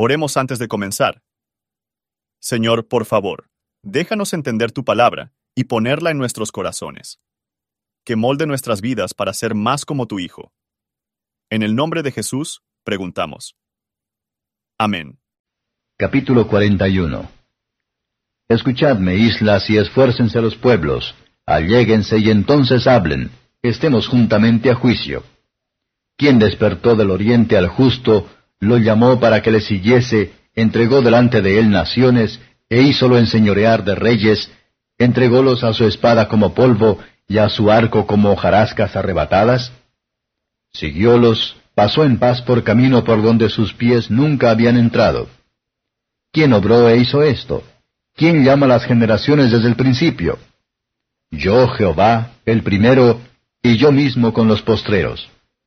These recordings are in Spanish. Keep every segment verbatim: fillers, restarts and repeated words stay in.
Oremos antes de comenzar. Señor, por favor, déjanos entender tu palabra y ponerla en nuestros corazones. Que molde nuestras vidas para ser más como tu Hijo. En el nombre de Jesús, preguntamos. Amén. Capítulo cuarenta y uno. Escuchadme, islas, y esfuércense los pueblos. Alléguense y entonces hablen. Estemos juntamente a juicio. Quien despertó del oriente al justo, lo llamó para que le siguiese, entregó delante de él naciones, e hízolo enseñorear de reyes, entrególos a su espada como polvo, y a su arco como hojarascas arrebatadas. Siguiólos, pasó en paz por camino por donde sus pies nunca habían entrado. ¿Quién obró e hizo esto? ¿Quién llama las generaciones desde el principio? Yo, Jehová, el primero, y yo mismo con los postreros.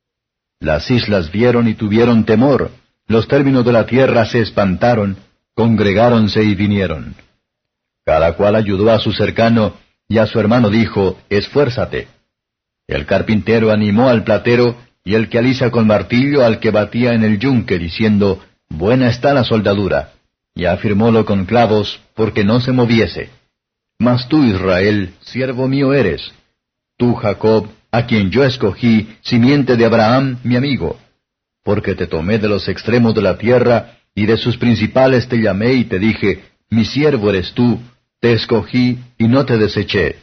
Las islas vieron y tuvieron temor, los términos de la tierra se espantaron, congregáronse y vinieron. Cada cual ayudó a su cercano, y a su hermano dijo, esfuérzate. El carpintero animó al platero, y el que alisa con martillo al que batía en el yunque, diciendo, buena está la soldadura, y afirmólo con clavos, porque no se moviese. Mas tú, Israel, siervo mío eres. Tú, Jacob, a quien yo escogí, simiente de Abraham, mi amigo. Porque te tomé de los extremos de la tierra, y de sus principales te llamé y te dije, mi siervo eres tú, te escogí y no te deseché.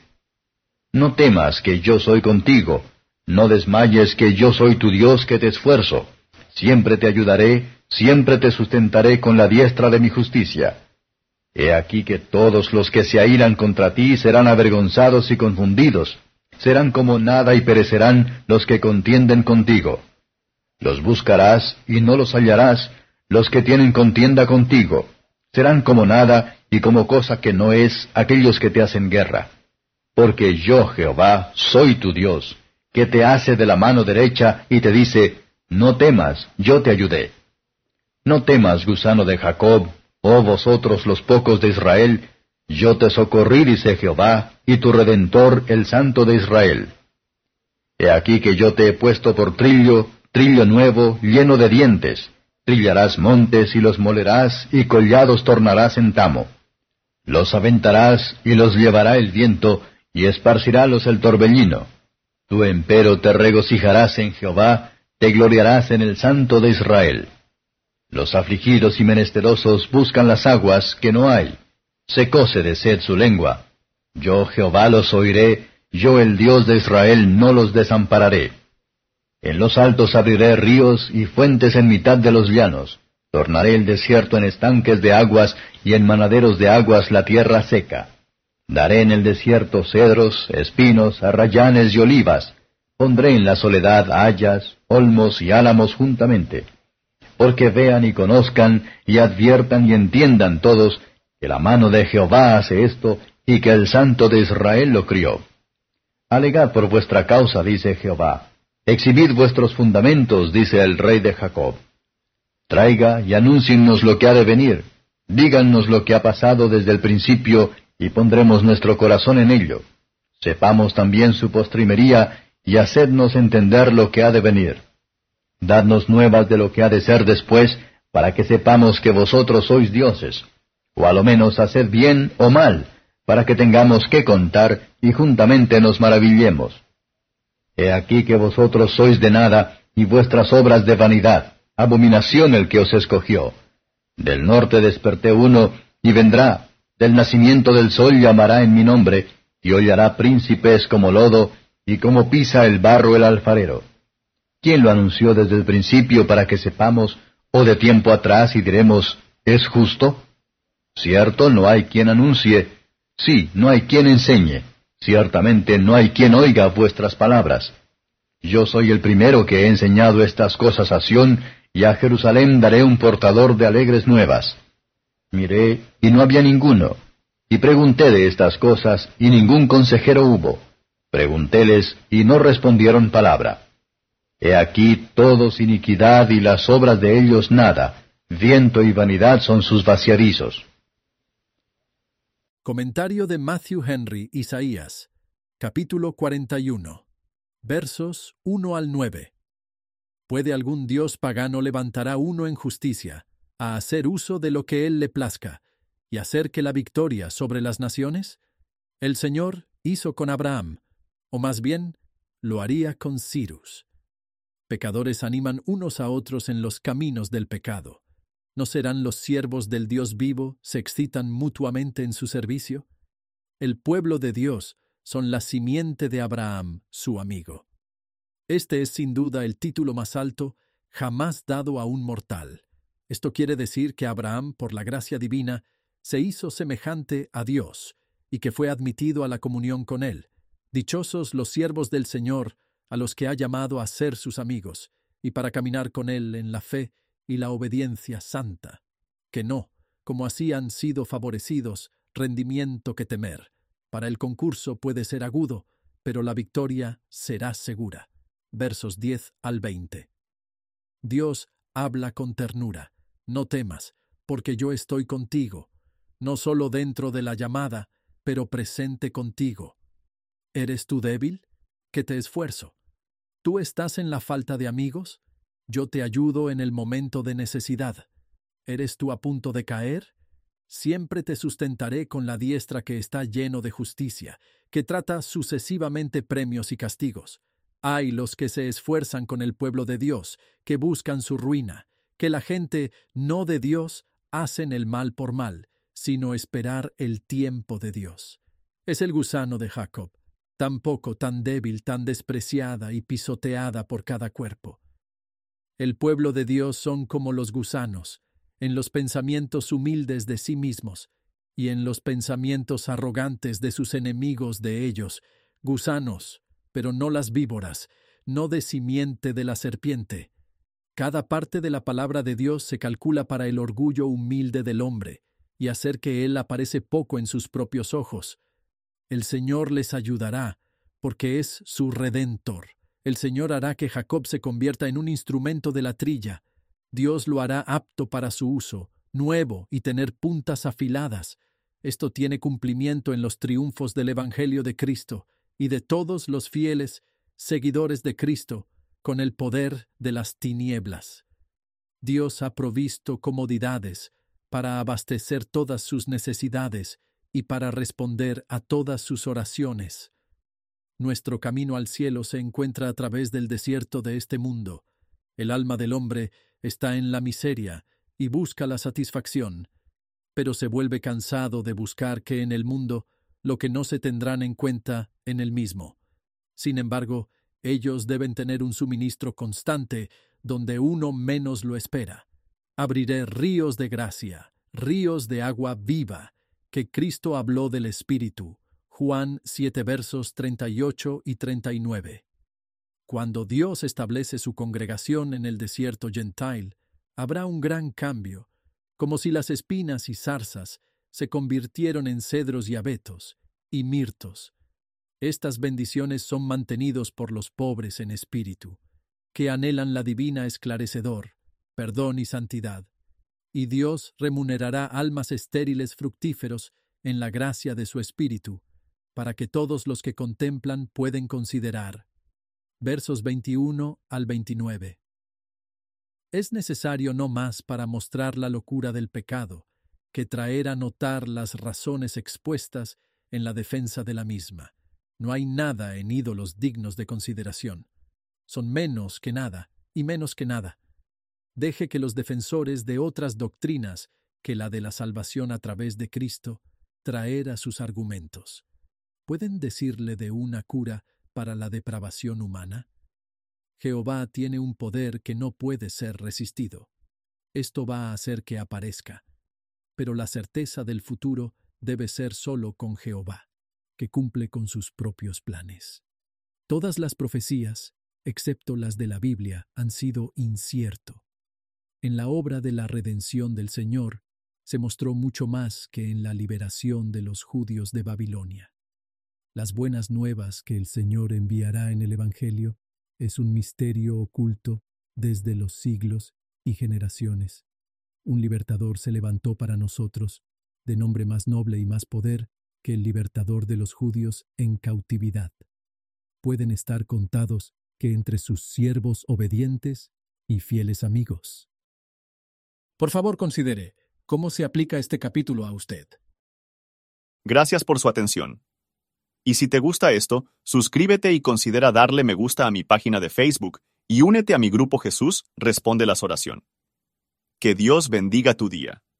No temas que yo soy contigo, no desmayes que yo soy tu Dios que te esfuerzo. Siempre te ayudaré, siempre te sustentaré con la diestra de mi justicia. He aquí que todos los que se airan contra ti serán avergonzados y confundidos. Serán como nada y perecerán los que contienden contigo. Los buscarás y no los hallarás, los que tienen contienda contigo. Serán como nada y como cosa que no es aquellos que te hacen guerra. Porque yo, Jehová, soy tu Dios, que te hace de la mano derecha y te dice, no temas, yo te ayudé. No temas, gusano de Jacob, oh vosotros los pocos de Israel, yo te socorrí, dice Jehová, y tu Redentor, el Santo de Israel. He aquí que yo te he puesto por trillo, trillo nuevo, lleno de dientes. Trillarás montes y los molerás, y collados tornarás en tamo. Los aventarás, y los llevará el viento, y esparcirálos el torbellino. Tú empero te regocijarás en Jehová, te gloriarás en el Santo de Israel. Los afligidos y menesterosos buscan las aguas que no hay. Secóse de sed su lengua. Yo Jehová los oiré, yo el Dios de Israel no los desampararé. En los altos abriré ríos y fuentes en mitad de los llanos. Tornaré el desierto en estanques de aguas y en manaderos de aguas la tierra seca. Daré en el desierto cedros, espinos, arrayanes y olivas. Pondré en la soledad hayas, olmos y álamos juntamente. Porque vean y conozcan, y adviertan y entiendan todos, que la mano de Jehová hace esto, y que el Santo de Israel lo crió. Alegad por vuestra causa, dice Jehová. Exhibid vuestros fundamentos, dice el Rey de Jacob. Traiga y anúnciennos lo que ha de venir. Dígannos lo que ha pasado desde el principio, y pondremos nuestro corazón en ello. Sepamos también su postrimería, y hacednos entender lo que ha de venir. Dadnos nuevas de lo que ha de ser después, para que sepamos que vosotros sois dioses. O a lo menos haced bien o mal, para que tengamos que contar, y juntamente nos maravillemos. He aquí que vosotros sois de nada, y vuestras obras de vanidad, abominación el que os escogió. Del norte desperté uno, y vendrá, del nacimiento del sol llamará en mi nombre, y hollará príncipes como lodo, y como pisa el barro el alfarero. ¿Quién lo anunció desde el principio para que sepamos, o de tiempo atrás y diremos, ¿es justo? Cierto, no hay quien anuncie, sí, no hay quien enseñe. Ciertamente no hay quien oiga vuestras palabras. Yo soy el primero que he enseñado estas cosas a Sión, y a Jerusalén daré un portador de alegres nuevas. Miré, y no había ninguno. Y pregunté de estas cosas, y ningún consejero hubo. Preguntéles, y no respondieron palabra. He aquí todos iniquidad, y las obras de ellos nada. Viento y vanidad son sus vaciadizos. Comentario de Matthew Henry Isaías, capítulo cuarenta y uno, versos uno al nueve. ¿Puede algún dios pagano levantar a uno en justicia, a hacer uso de lo que Él le plazca, y hacer que la victoria sobre las naciones? El Señor hizo con Abraham, o más bien, lo haría con Cyrus. Pecadores animan unos a otros en los caminos del pecado. ¿No serán los siervos del Dios vivo, se excitan mutuamente en su servicio? El pueblo de Dios son la simiente de Abraham, su amigo. Este es sin duda el título más alto jamás dado a un mortal. Esto quiere decir que Abraham, por la gracia divina, se hizo semejante a Dios y que fue admitido a la comunión con Él. Dichosos los siervos del Señor, a los que ha llamado a ser sus amigos, y para caminar con Él en la fe y la obediencia santa. Que no, como así han sido favorecidos, rendimiento que temer. Para el concurso puede ser agudo, pero la victoria será segura. Versos diez al veinte. Dios habla con ternura. No temas, porque yo estoy contigo, no solo dentro de la llamada, pero presente contigo. ¿Eres tú débil? Que te esfuerzo. ¿Tú estás en la falta de amigos? Yo te ayudo en el momento de necesidad. ¿Eres tú a punto de caer? Siempre te sustentaré con la diestra que está lleno de justicia, que trata sucesivamente premios y castigos. Hay los que se esfuerzan con el pueblo de Dios, que buscan su ruina, que la gente no de Dios hacen el mal por mal, sino esperar el tiempo de Dios. Es el gusano de Jacob, tan poco, tan débil, tan despreciada y pisoteada por cada cuerpo. El pueblo de Dios son como los gusanos, en los pensamientos humildes de sí mismos y en los pensamientos arrogantes de sus enemigos de ellos, gusanos, pero no las víboras, no de simiente de la serpiente. Cada parte de la palabra de Dios se calcula para el orgullo humilde del hombre y hacer que él aparece poco en sus propios ojos. El Señor les ayudará, porque es su Redentor. El Señor hará que Jacob se convierta en un instrumento de la trilla. Dios lo hará apto para su uso, nuevo y tener puntas afiladas. Esto tiene cumplimiento en los triunfos del Evangelio de Cristo y de todos los fieles seguidores de Cristo con el poder de las tinieblas. Dios ha provisto comodidades para abastecer todas sus necesidades y para responder a todas sus oraciones. Nuestro camino al cielo se encuentra a través del desierto de este mundo. El alma del hombre está en la miseria y busca la satisfacción, pero se vuelve cansado de buscar que en el mundo lo que no se tendrán en cuenta en el mismo. Sin embargo, ellos deben tener un suministro constante donde uno menos lo espera. Abriré ríos de gracia, ríos de agua viva, que Cristo habló del Espíritu. Juan siete versos treinta y ocho y treinta y nueve. Cuando Dios establece su congregación en el desierto gentil, habrá un gran cambio, como si las espinas y zarzas se convirtieron en cedros y abetos, y mirtos. Estas bendiciones son mantenidos por los pobres en espíritu, que anhelan la divina esclarecedor, perdón y santidad. Y Dios remunerará almas estériles fructíferos en la gracia de su espíritu, para que todos los que contemplan pueden considerar. Versos veintiuno al veintinueve. Es necesario no más para mostrar la locura del pecado, que traer a notar las razones expuestas en la defensa de la misma. No hay nada en ídolos dignos de consideración. Son menos que nada, y menos que nada. Deje que los defensores de otras doctrinas que la de la salvación a través de Cristo traer a sus argumentos. ¿Pueden decirle de una cura para la depravación humana? Jehová tiene un poder que no puede ser resistido. Esto va a hacer que aparezca. Pero la certeza del futuro debe ser solo con Jehová, que cumple con sus propios planes. Todas las profecías, excepto las de la Biblia, han sido incierto. En la obra de la redención del Señor se mostró mucho más que en la liberación de los judíos de Babilonia. Las buenas nuevas que el Señor enviará en el Evangelio es un misterio oculto desde los siglos y generaciones. Un libertador se levantó para nosotros, de nombre más noble y más poder que el libertador de los judíos en cautividad. Pueden estar contados que entre sus siervos obedientes y fieles amigos. Por favor, considere cómo se aplica este capítulo a usted. Gracias por su atención. Y si te gusta esto, suscríbete y considera darle me gusta a mi página de Facebook y únete a mi grupo Jesús Responde las Oraciones. Que Dios bendiga tu día.